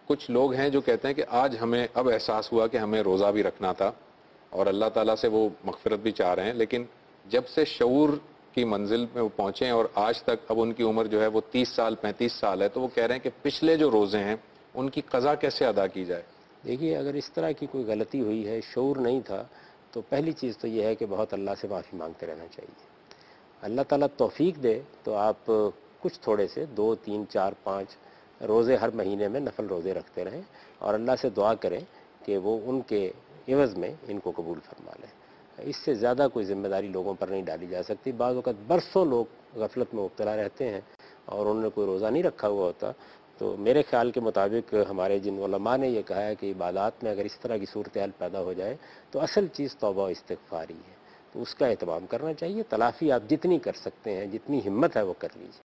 कुछ लोग हैं जो कहते हैं कि आज हमें अब एहसास हुआ कि हमें रोज़ा भी रखना था और अल्लाह ताला से वो मग़फ़िरत भी चाह रहे हैं, लेकिन जब से शऊर की मंजिल में वो पहुँचे और आज तक अब उनकी उम्र जो है वो 30 साल 35 साल है, तो वो कह रहे हैं कि पिछले जो रोज़े हैं उनकी क़ज़ा कैसे अदा की जाए। देखिए, अगर इस तरह की कोई गलती हुई है, शऊर नहीं था, तो पहली चीज़ तो ये है कि बहुत अल्लाह से माफ़ी मांगते रहना चाहिए। अल्लाह ताला तौफ़ीक दे तो आप कुछ थोड़े से 2, 3, 4, 5 रोज़े हर महीने में नफल रोज़े रखते रहें और अल्लाह से दुआ करें कि वो उनके एवज़ में इनको कबूल फरमा लें। इससे ज़्यादा कोई ज़िम्मेदारी लोगों पर नहीं डाली जा सकती। बाज़ वक़्त बरसों लोग गफ़लत में मुब्तला रहते हैं और उन्होंने कोई रोज़ा नहीं रखा हुआ होता। तो मेरे ख़्याल के मुताबिक हमारे जिन उलमा ने ये कहा है कि इबादत में अगर इस तरह की सूरत हाल पैदा हो जाए तो असल चीज़ तौबा और इस्तिग़फ़ार ही है, तो उसका एहतमाम करना चाहिए। तलाफ़ी आप जितनी कर सकते हैं, जितनी हिम्मत है वो कर लीजिए।